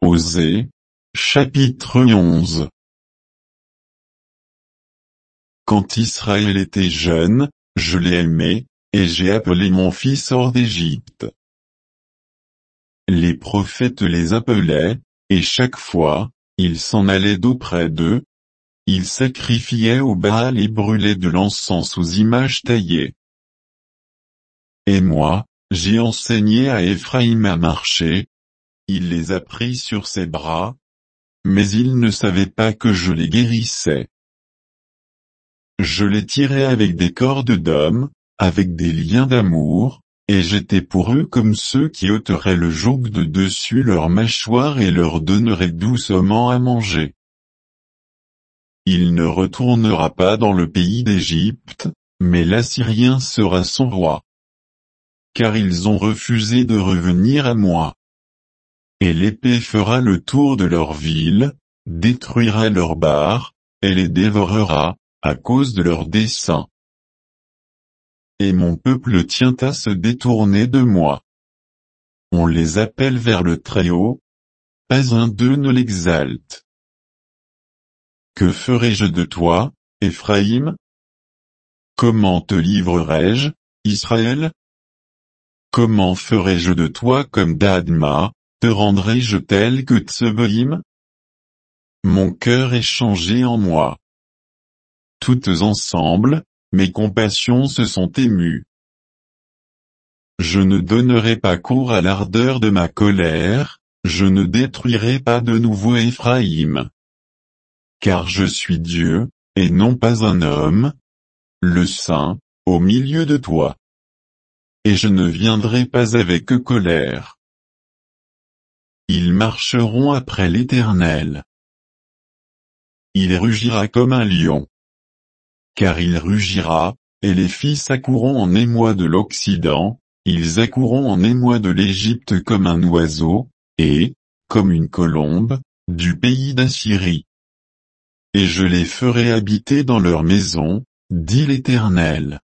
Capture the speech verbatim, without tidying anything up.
Osée, chapitre onze. Quand Israël était jeune, je l'ai aimé, et j'ai appelé mon fils hors d'Égypte. Les prophètes les appelaient, et chaque fois, ils s'en allaient d'auprès d'eux. Ils sacrifiaient au Baal et brûlaient de l'encens aux images taillées. Et moi, j'ai enseigné à Éphraïm à marcher. Il les a pris sur ses bras, mais ils ne savaient pas que je les guérissais. Je les tirais avec des cordes d'homme, avec des liens d'amour, et j'étais pour eux comme ceux qui ôteraient le joug de dessus leur mâchoire et leur donneraient doucement à manger. Il ne retournera pas dans le pays d'Égypte, mais l'Assyrien sera son roi. Car ils ont refusé de revenir à moi. Et l'épée fera le tour de leur ville, détruira leurs barres, et les dévorera, à cause de leurs desseins. Et mon peuple tient à se détourner de moi. On les appelle vers le Très-Haut, pas un d'eux ne l'exalte. Que ferai-je de toi, Éphraïm? Comment te livrerai-je, Israël? Comment ferai-je de toi comme d'Adma, te rendrai-je tel que Tseboïm? Mon cœur est changé en moi. Toutes ensemble, mes compassions se sont émues. Je ne donnerai pas cours à l'ardeur de ma colère, je ne détruirai pas de nouveau Éphraïm. Car je suis Dieu, et non pas un homme, le Saint, au milieu de toi. Et je ne viendrai pas avec colère. Ils marcheront après l'Éternel. Il rugira comme un lion. Car il rugira, et les fils accourront en émoi de l'Occident, ils accourront en émoi de l'Égypte comme un oiseau, et, comme une colombe, du pays d'Assyrie. Et je les ferai habiter dans leurs maisons, dit l'Éternel.